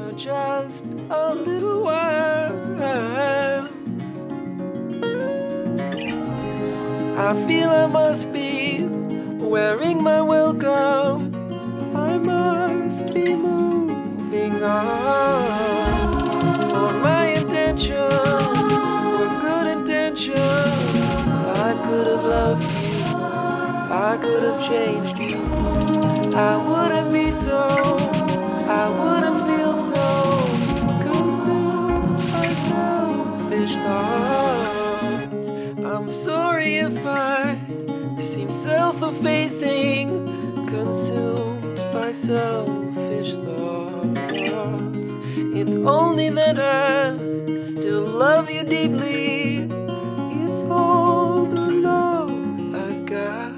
for just a little while. I feel I must be wearing my welcome. I must be moving on. For my intentions were good intentions. I could have loved you, I could have changed you. I wouldn't be so, I wouldn't feel so consumed by selfish thoughts. I'm sorry if I seem self-effacing, consumed by selfish thoughts. It's only that I still love you deeply. It's all the love I've got.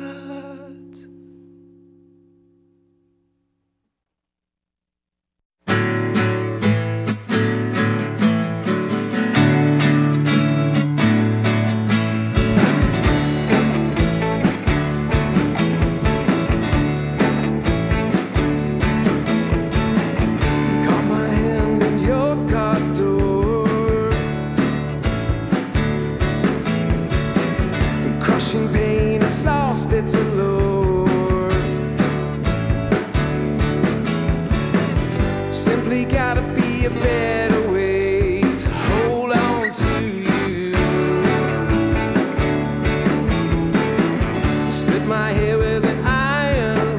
It's a lure. Simply gotta be a better way to hold on to you. Split my hair with an iron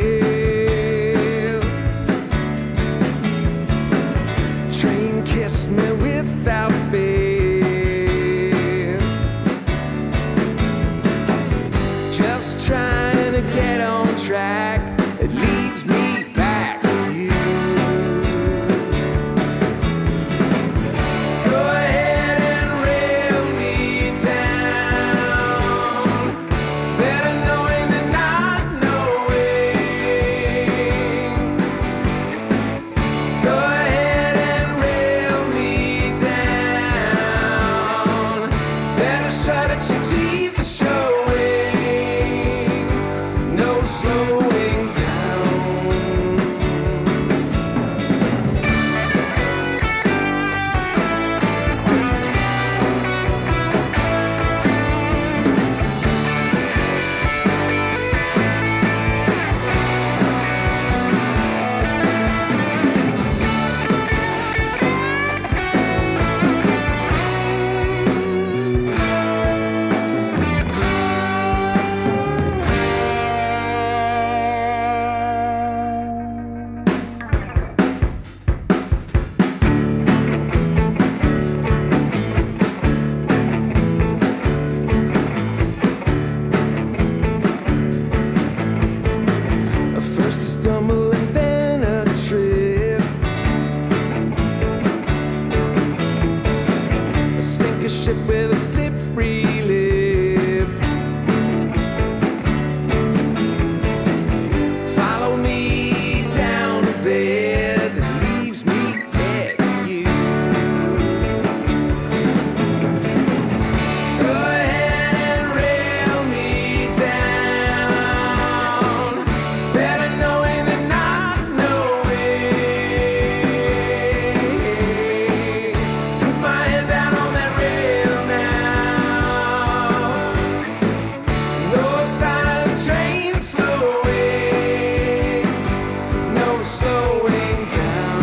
rail. Train kissed me without fail. Just trying to get on track, it leads me back to you. Go ahead and rail me down, better knowing than not knowing. Go ahead and rail me down, better shut at your teeth and show slowing down. First a stumble and then a trip. I sink a ship with a slippery lip. Follow me down to bed that leaves me dead to you. Go ahead and rail me down, better knowing than not knowing. Put my head down on that rail now. No sign of the train slowing, no slowing down.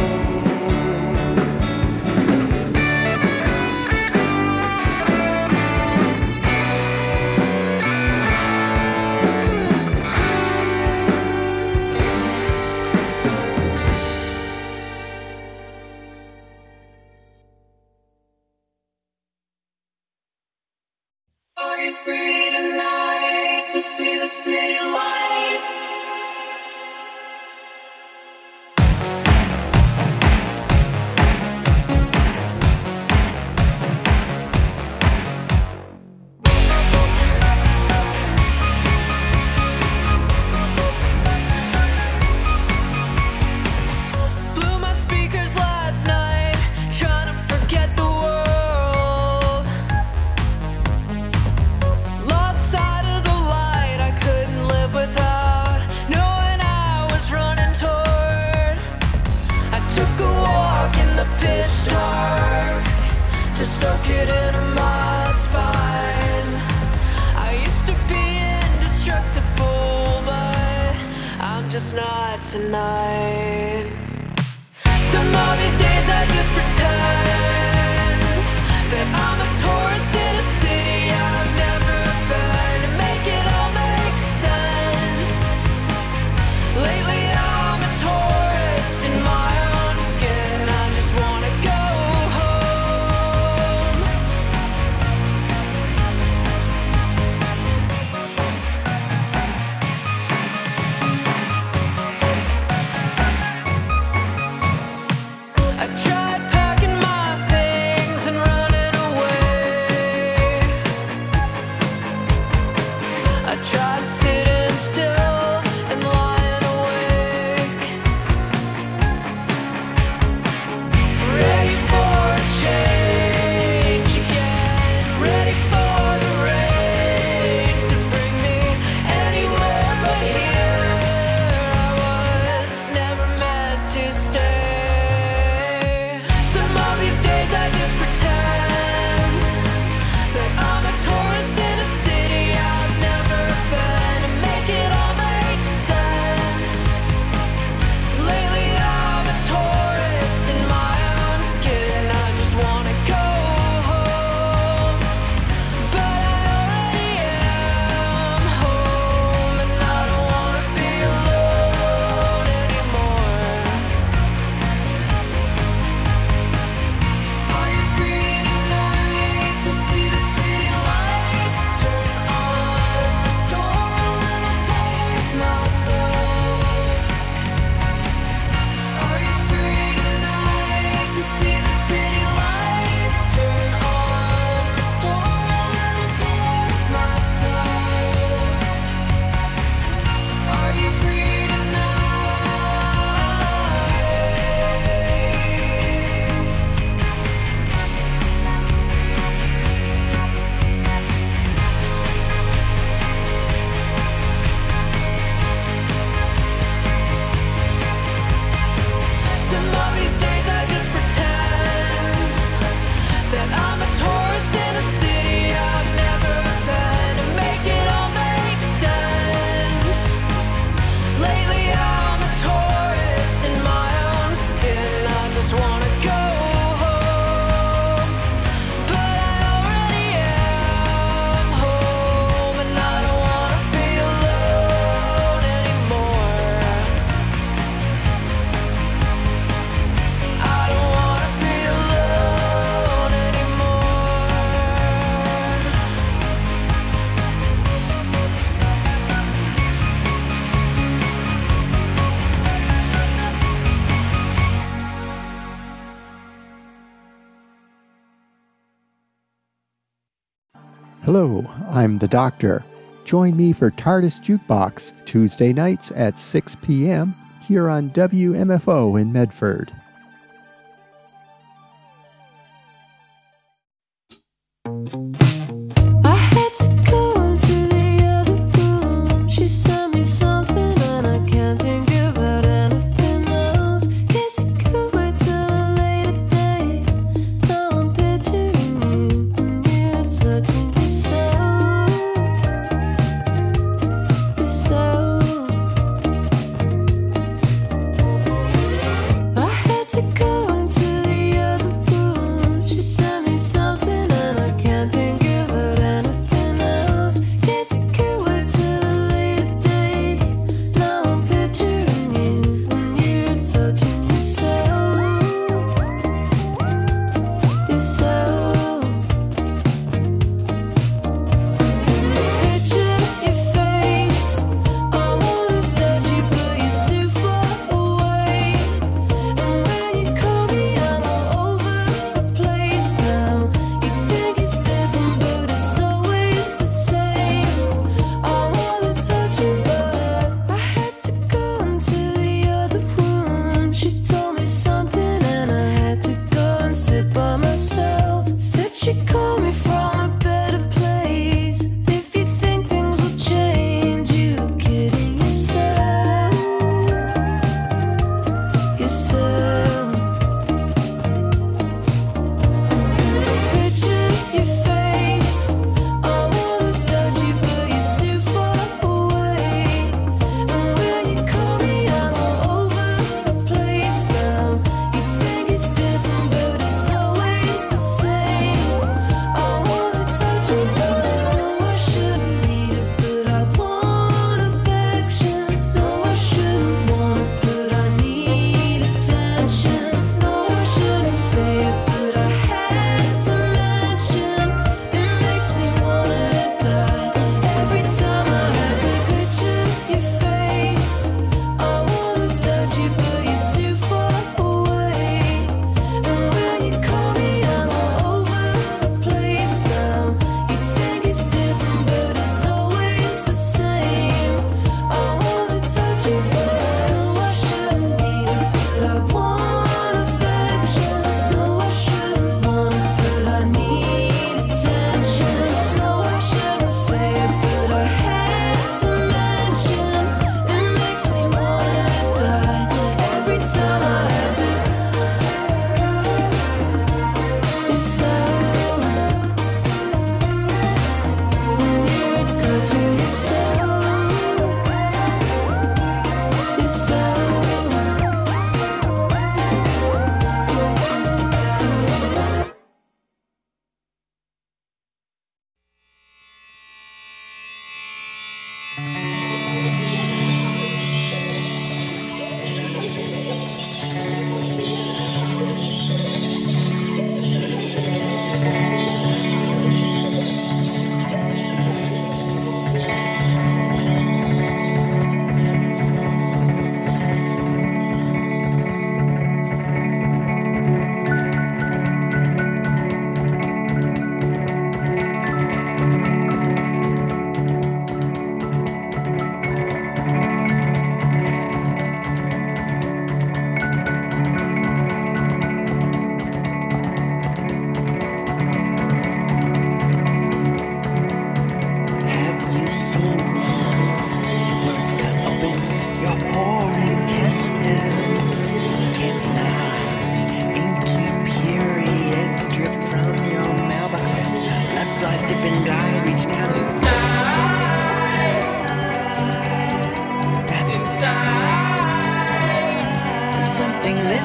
Are you free tonight to see the city lights? Blew my speakers last night, trying to forget the world. Lost sight of the light I couldn't live without. the pitch dark to soak it into my spine. I used to be indestructible, but I'm just not tonight. Some of these days I just pretend that I'm a tourist in a city I've never been, to make it all make sense. Lately I'm a tourist in my own skin. I just wanna go home. I tried packing my things and running away. I tried sitting still and lying awake, ready for a change again, ready for the rain to bring me anywhere but here. I was never meant to stay. Some of these days I just pretend that I'm a tourist in a city I've never been, to make it all make sense. Lately I'm a tourist in my own skin. I just wanna go home, but I already am home, and I don't wanna be alone anymore. Are you free tonight to see the city lights turn on, restore a little part of myself? Are you free tonight to see the city lights turn on, restore a little part of myself? Are you free tonight? Some of these days I just pretend that I'm a tourist in a city I've never been, to make it all make sense. Lately I'm a tourist in my own skin. I just wanna go home, but I already am home, and I don't wanna be alone anymore. I don't wanna be alone Hello, I'm the Doctor. Join me for TARDIS Jukebox Tuesday nights at 6 p.m. here on WMFO in Medford. I had to go into the other room. She sent me something and I can't think about anything else. Guess it could wait till a later day. Now I'm picturing you and you're touching me so. I had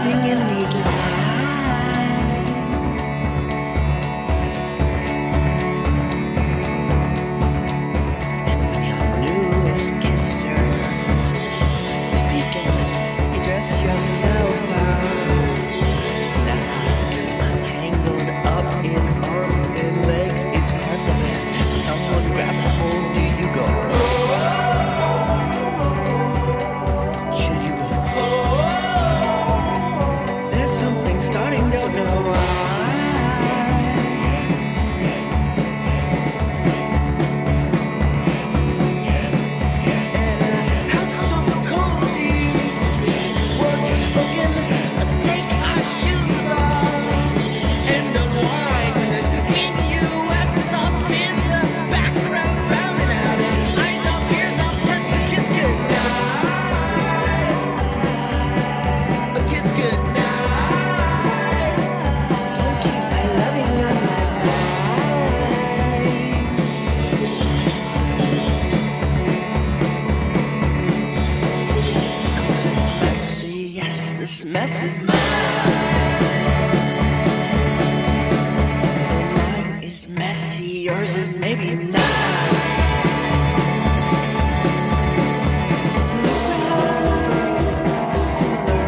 living in these lies. And when your newest kisser is peeking, you dress yourself out. Tonight, tangled up in arms and legs, it's quite the plan. Someone grabs a hold, do you go? Should you go? There's something starting, don't know why. And a house so cozy, words are spoken. Let's take our shoes off and unwind. And there's minuets off in the background, drowning out. And eyes up, ears up, touch the kiss goodnight. A kiss goodnight. Don't keep my loving on my mind. 'Cause it's messy, yes, this mess is mine. Mine is messy, yours is maybe not. Similar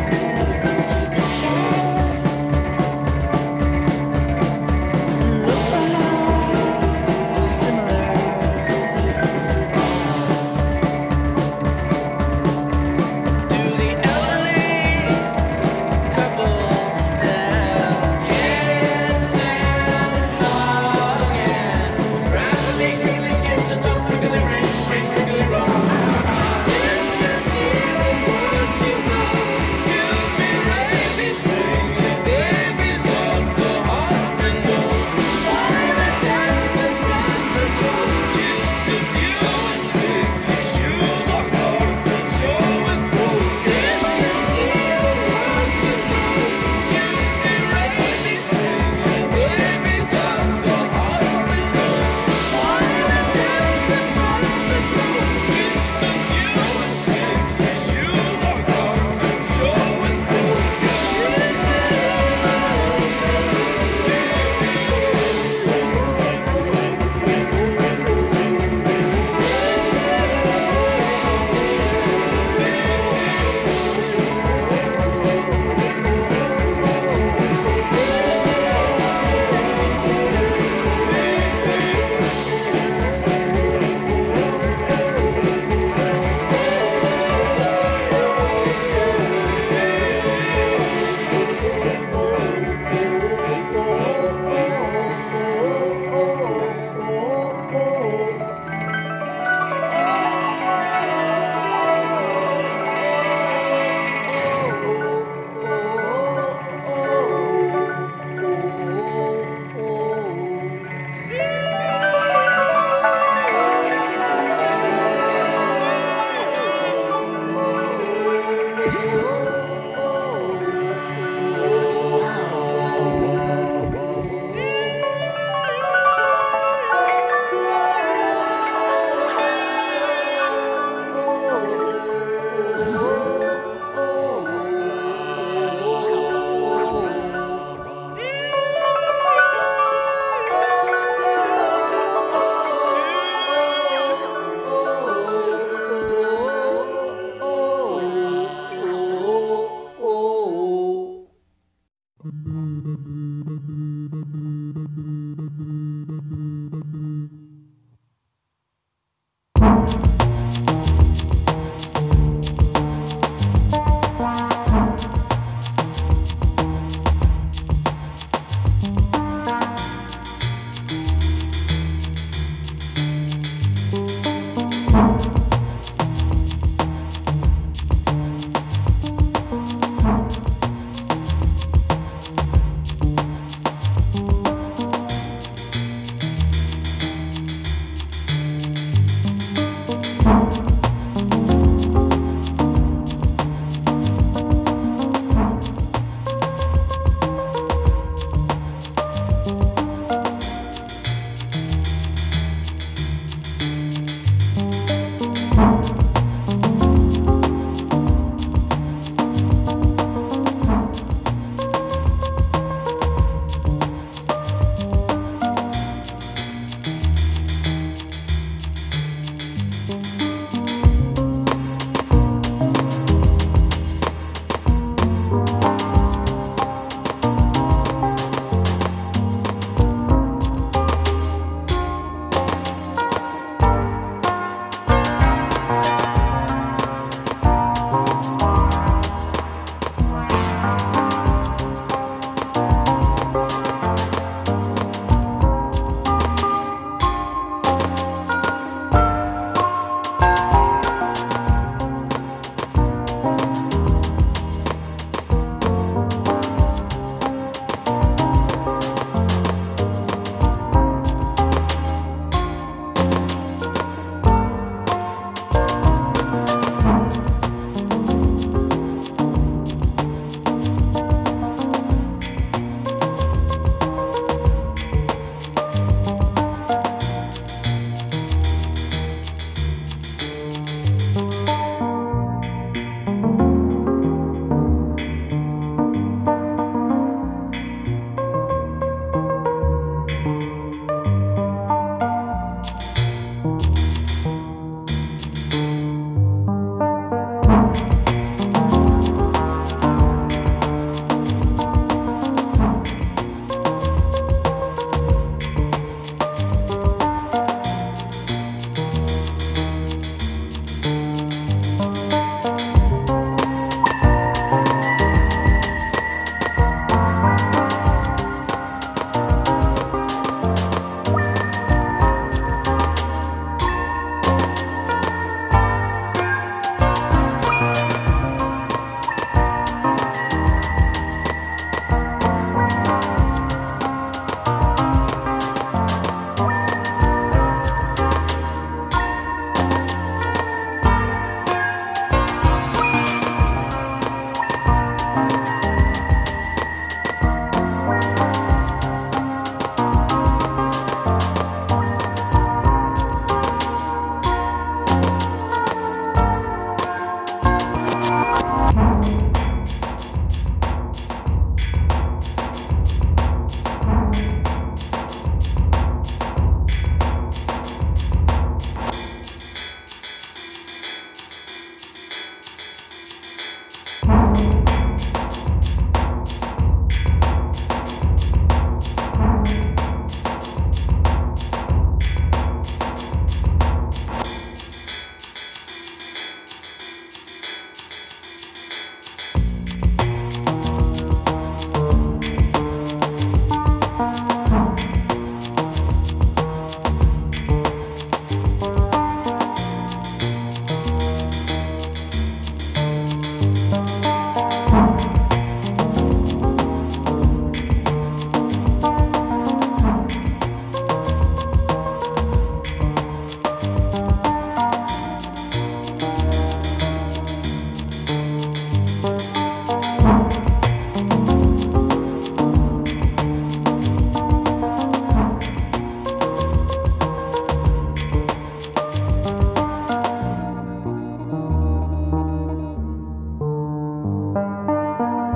stations. Similar. Do the elderly couples still kiss and hug and ride with the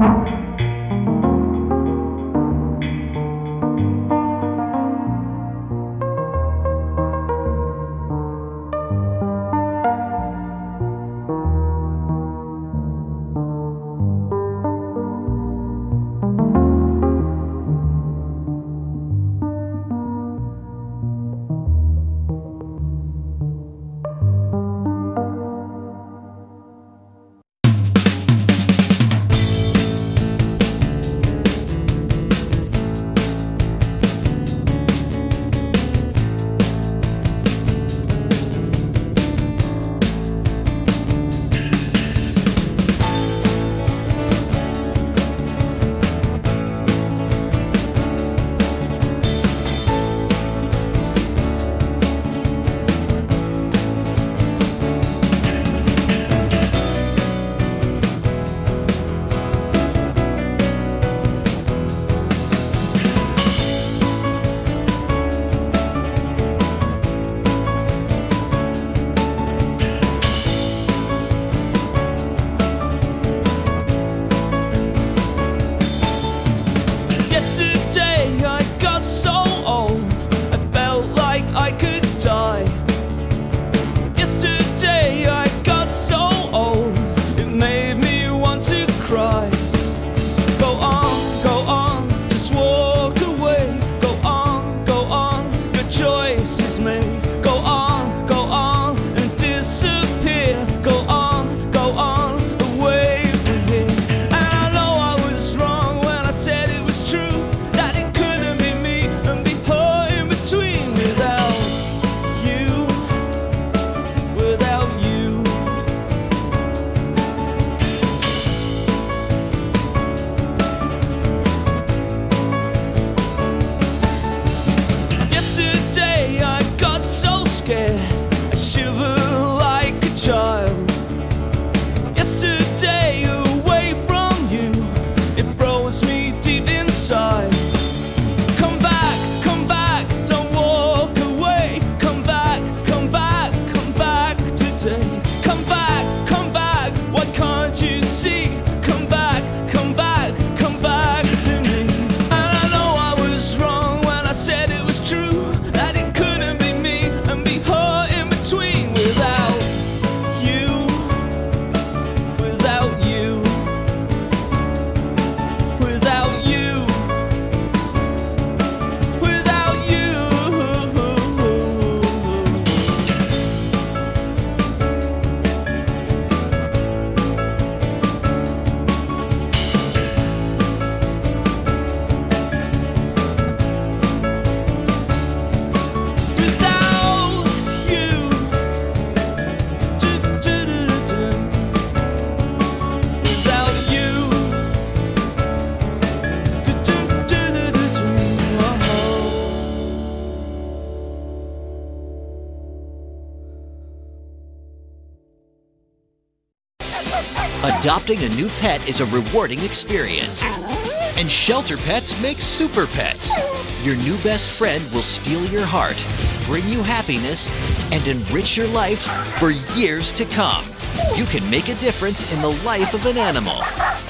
Adopting a new pet is a rewarding experience. And Shelter Pets makes super pets. Your new best friend will steal your heart, bring you happiness, and enrich your life for years to come. You can make a difference in the life of an animal.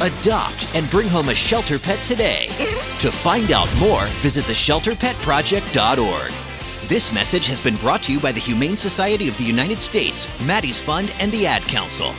Adopt and bring home a shelter pet today. To find out more, visit theshelterpetproject.org. This message has been brought to you by the Humane Society of the United States, Maddie's Fund, and the Ad Council.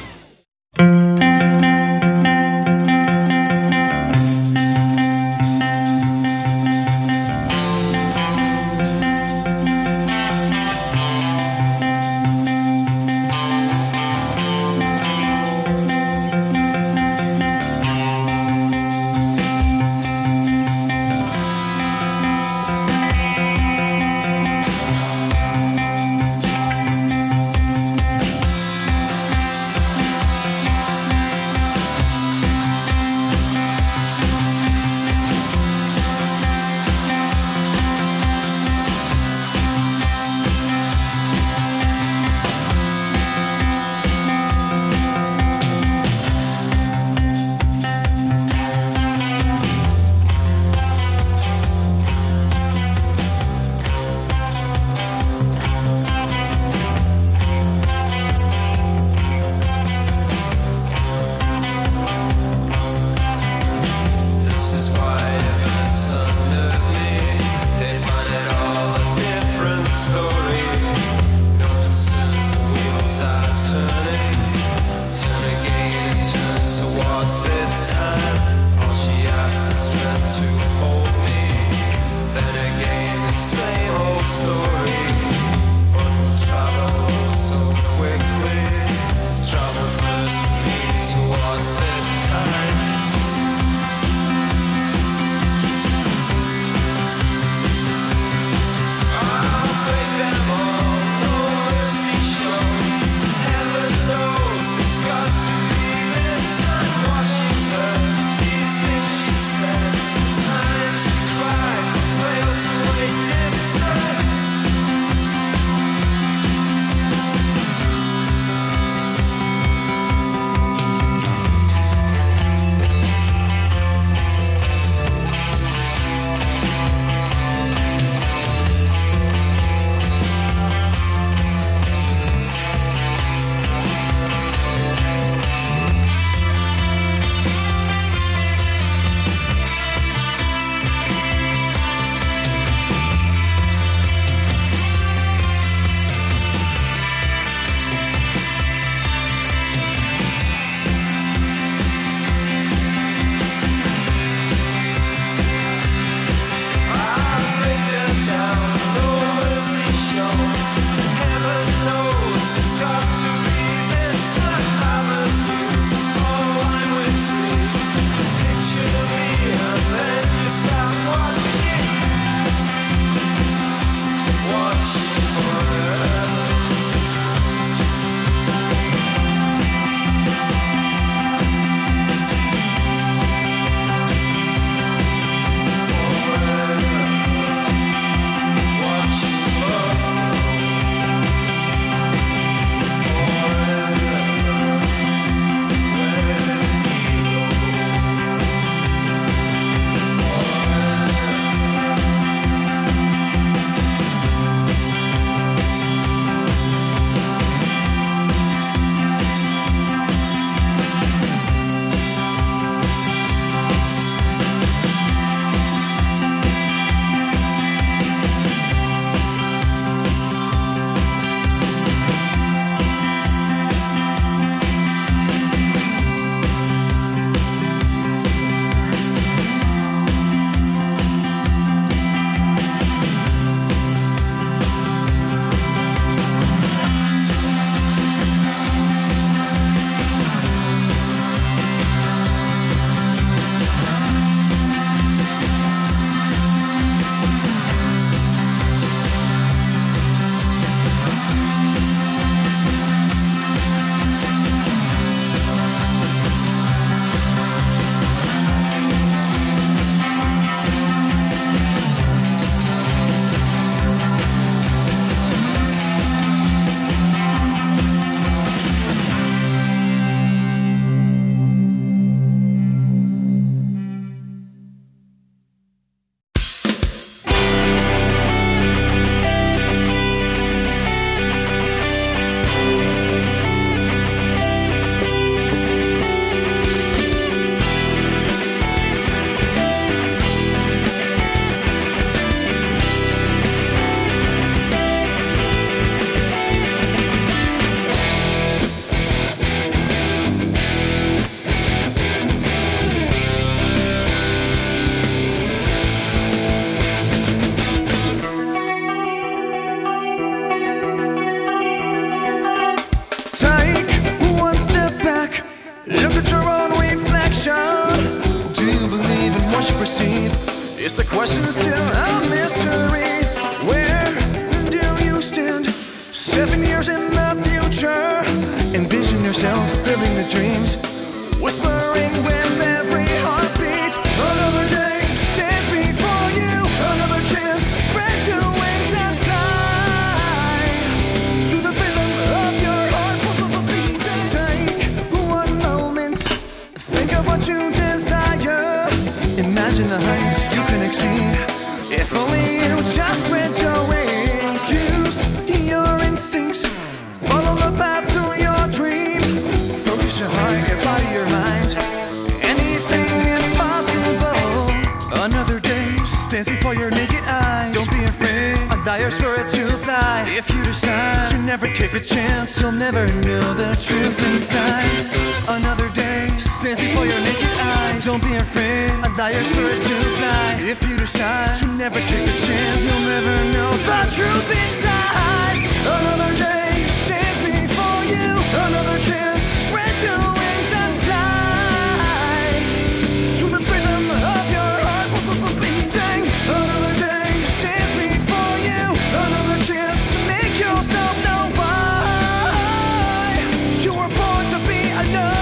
connection? Do you believe in what you perceive? Is the question still a mystery? Where do you stand? 7 years in the future. Envision yourself building the dreams, whispering with every heartbeat. Another day stands before you. Another chance, spread your wings and fly to the rhythm of your heart. Take one moment, think of what you desire. Imagine the heights you can exceed. If only you just spread your wings. Use your instincts, follow the path to your dreams. Focus your heart, your body, your mind. Anything is possible. Another day stands before your naked eyes. Don't be afraid, allow your spirit to fly. If you decide to never take a chance, you'll never know the truth inside. Another day stands before your naked eyes. Don't be afraid, allow your spirit to fly. If you decide to never take a chance, you'll never know the truth inside. Another day stands before you. Another chance, spread your wings and fly to the rhythm of your heart beating. Another day stands before you. Another chance to make yourself know why you were born to be alive.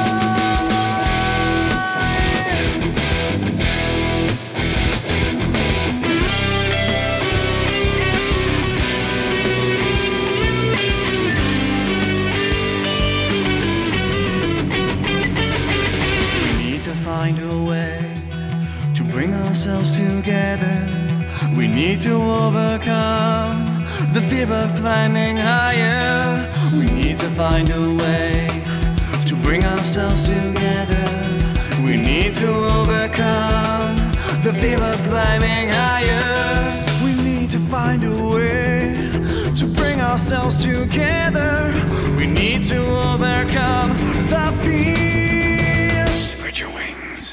Find a way to bring ourselves together. We need to overcome the fear of climbing higher. We need to find a way to bring ourselves together. We need to overcome the fear of climbing higher. We need to find a way to bring ourselves together. We need to overcome the fear. Spread your wings.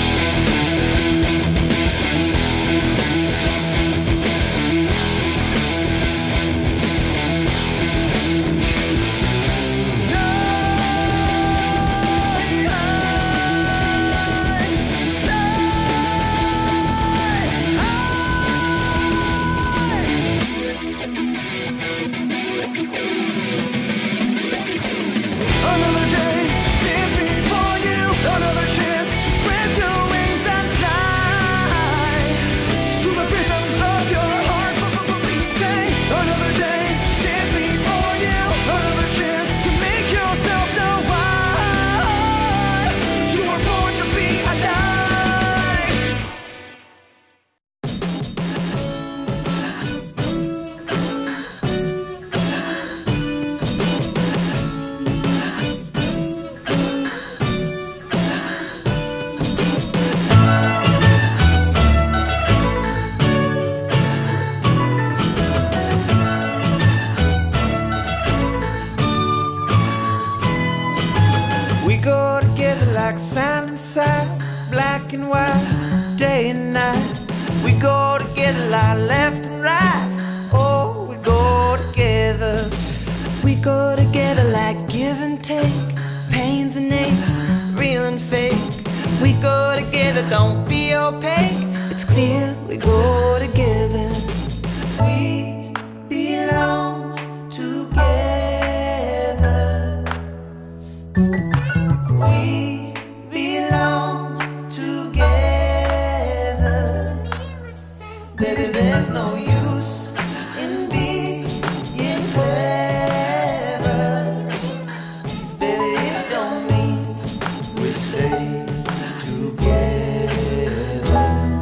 Another day stands before you. Another chance to spread your wings and fly to the rhythm of your heart beating. Another day stands before you. Another chance to make yourself know why you were born to be alive. We go together like sand and side, black and white, day and night. We go together like left and right. Oh, we go together. We go together like give and take, pains and aches, real and fake. We go together, don't be opaque. It's clear we go together. We belong together. We belong together. Baby, there's no use in being clever. Baby, it don't mean we stay together.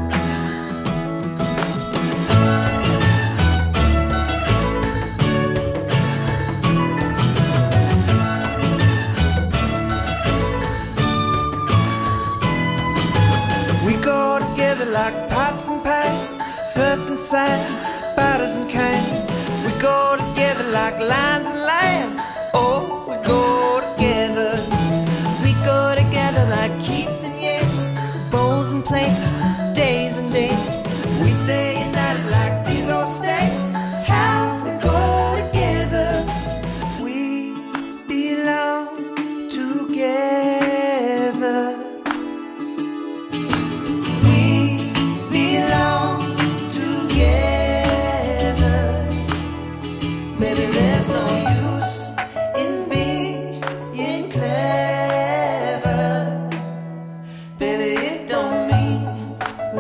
We go together like pots and pans, surf and sand, batters and cans. We go together like lions and lambs. Oh, we go together. We go together like Keats and Yates, bowls and plates, days and dates. We stay united like these old states. It's how we go together. We belong together.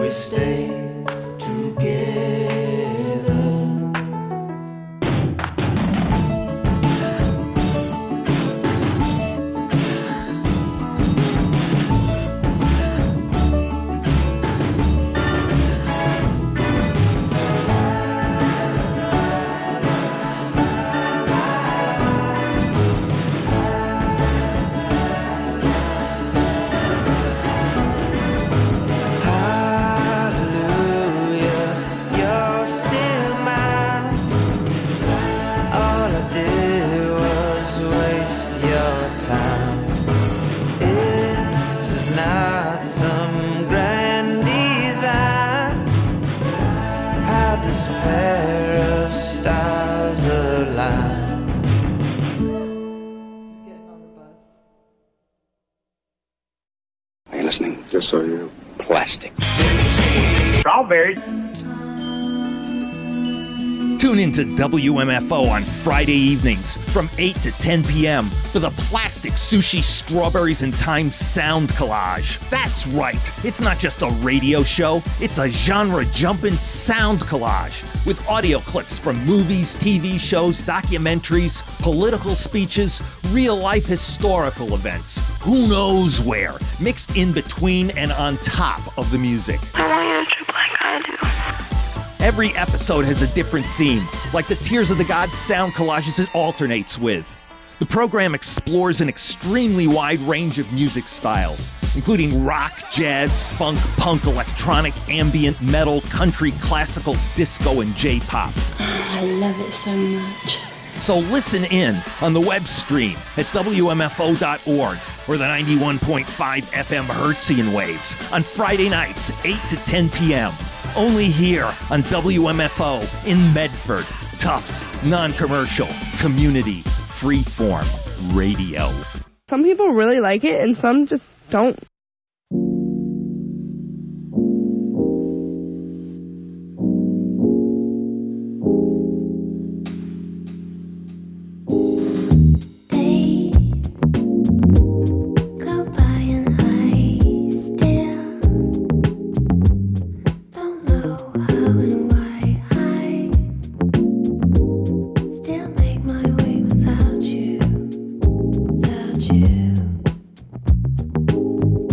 we stay together. Are you listening? Just so you know. Plastic. Strawberries. Tune into WMFO on Friday evenings from 8 to 10 p.m. for the Plastic Sushi Strawberries and Time Sound Collage. That's right, it's not just a radio show, it's a genre-jumping sound collage with audio clips from movies, TV shows, documentaries, political speeches, real-life historical events, who knows where, mixed in between and on top of the music. I want you to trip like I do. Every episode has a different theme, like the Tears of the Gods sound collages it alternates with. The program explores an extremely wide range of music styles, including rock, jazz, funk, punk, electronic, ambient, metal, country, classical, disco, and J-pop. I love it so much. So listen in on the web stream at WMFO.org or the 91.5 FM Hertzian waves on Friday nights, 8 to 10 p.m. Only here on WMFO in Medford. Tufts, non-commercial, community, freeform radio. Some people really like it and some just don't. Without you.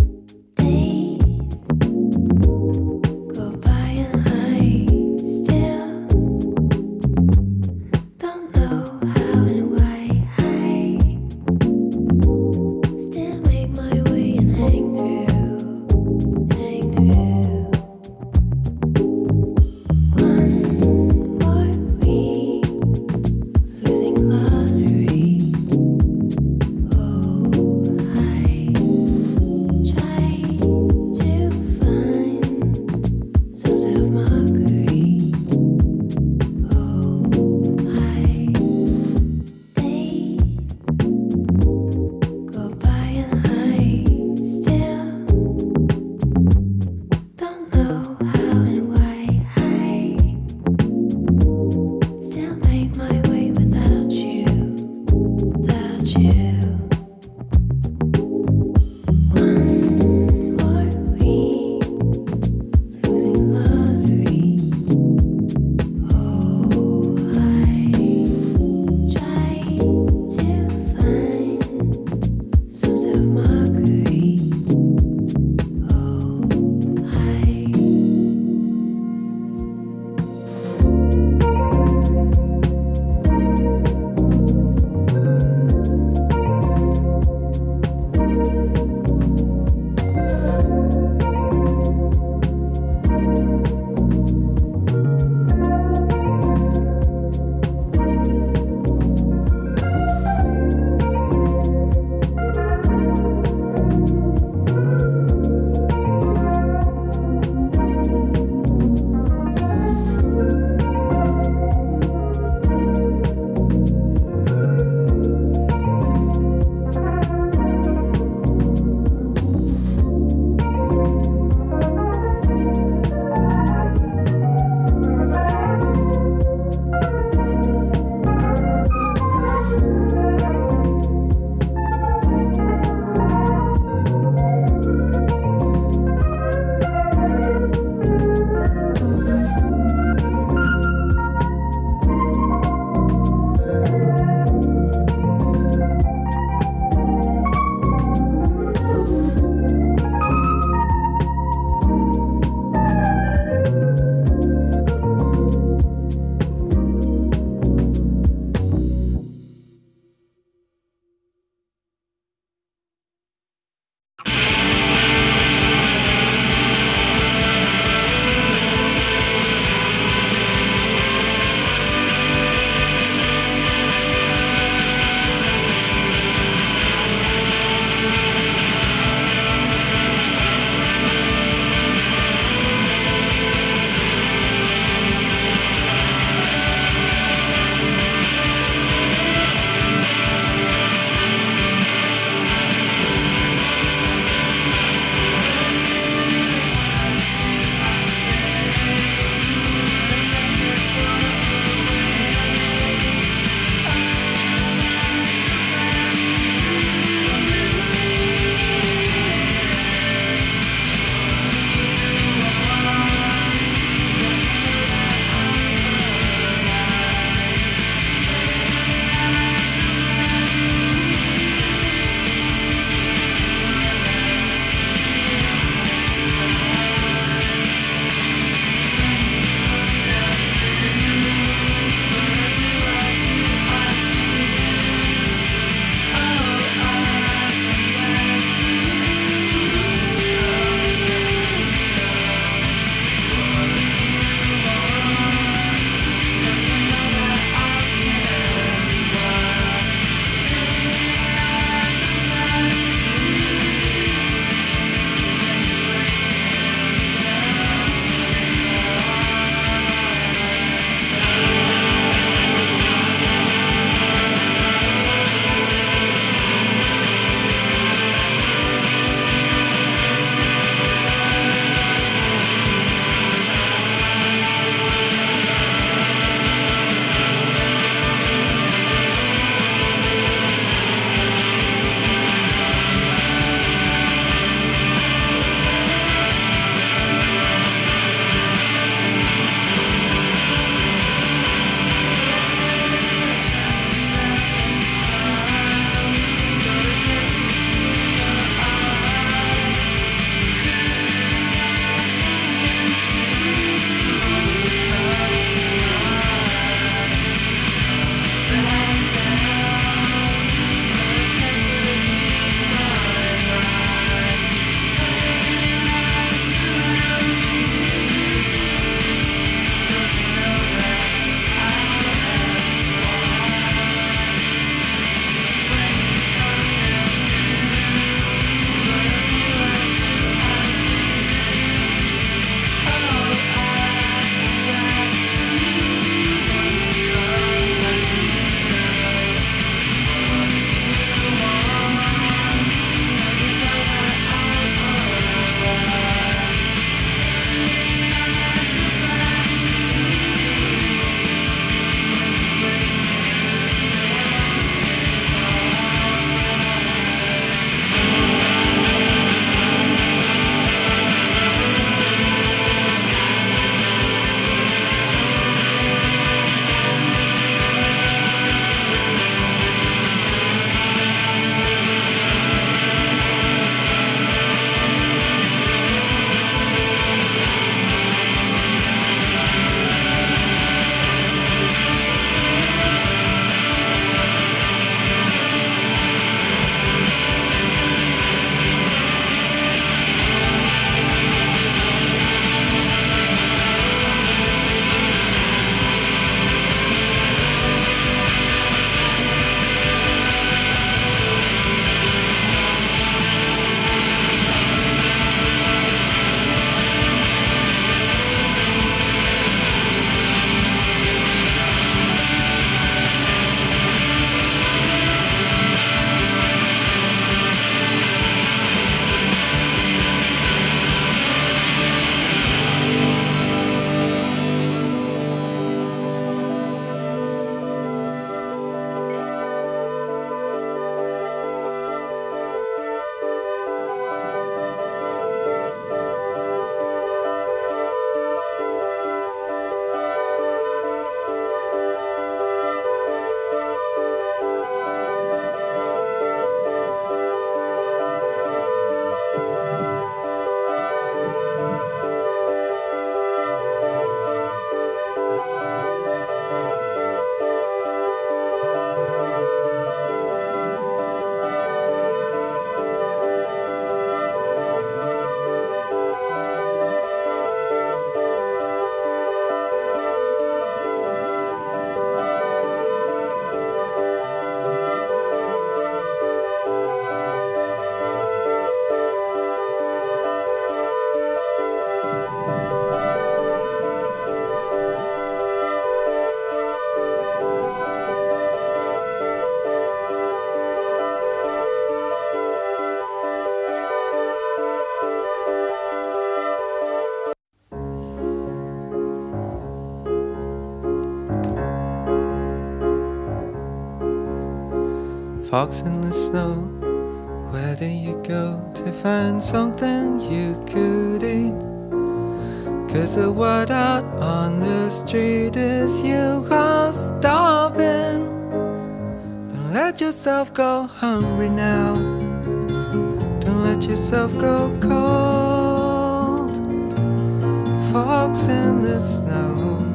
Fox in the snow, where do you go to find something you could eat? 'Cause the word out on the street is you are starving. Don't let yourself go hungry now. Don't let yourself grow cold. Fox in the snow.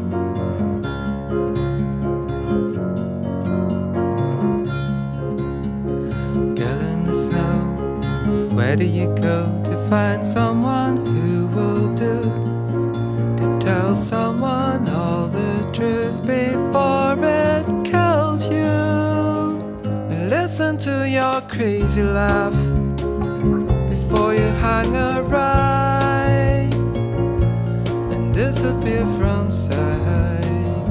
Girl in the snow, where do you go to find someone who will do? To tell someone all the truth before it kills you. And listen to your crazy laugh before you hang a right and disappear from sight.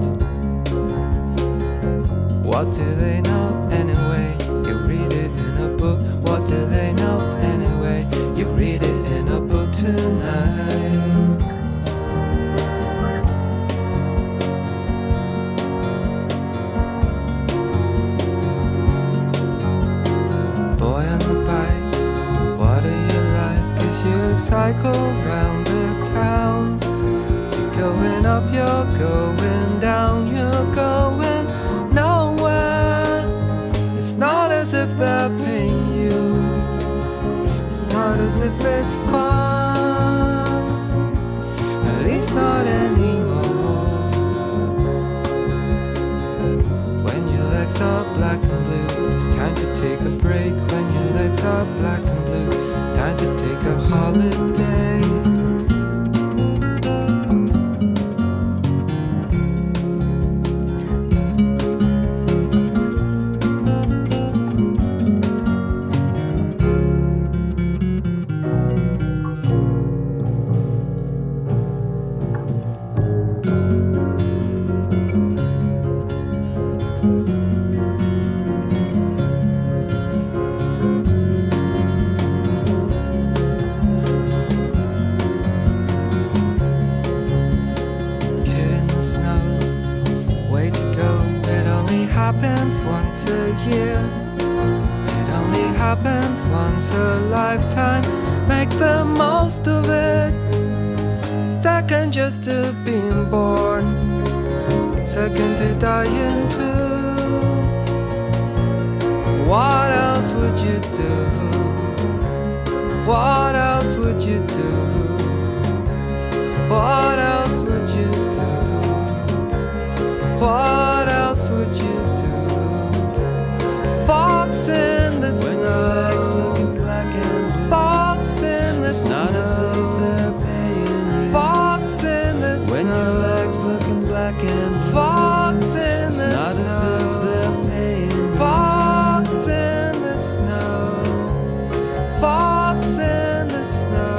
What do they know anyway? You read it in a book. What do they know anyway? You read it in a book tonight. Boy on the bike, what do you like as you cycle round the town? You're going up, you're going down, you're going nowhere. It's not as if they're paying you. It's not as if it's fun. At least not anymore. When your legs are black and blue, it's time to take a break. When your legs are black and blue, time to take a holiday. Kid in the snow, way to go. It only happens once a year. It only happens once a lifetime. Make the most of it. Second just to being born, second to dying too. What else would you do? What else would you do? What else would you do? What else would you do? Fox in the snow. When your legs looking black and blue. Fox in the snow. It's not as if they're paying you. Fox in the snow. When your legs looking black and blue. Fox in the snow. It's not as if they're paying you. Fox in the snow. Fox in the snow.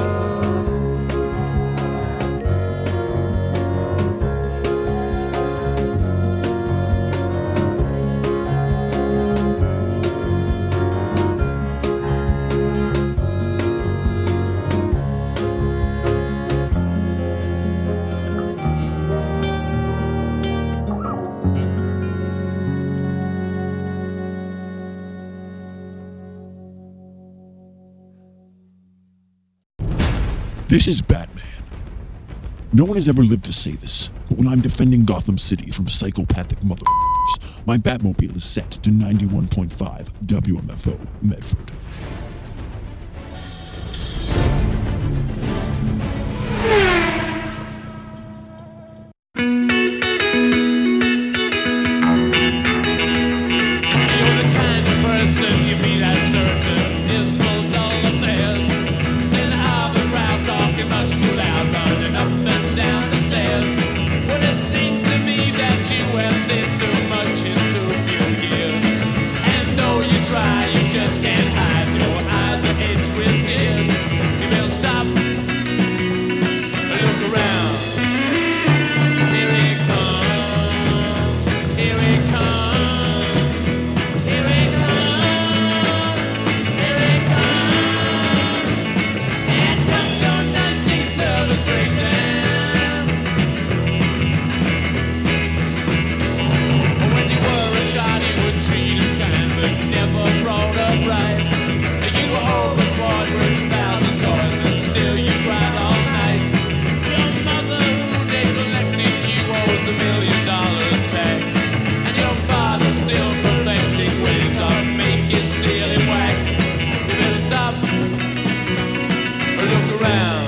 This is Batman. No one has ever lived to say this, but when I'm defending Gotham City from psychopathic motherfuckers, my Batmobile is set to 91.5 WMFO Medford. Just can't hide your around.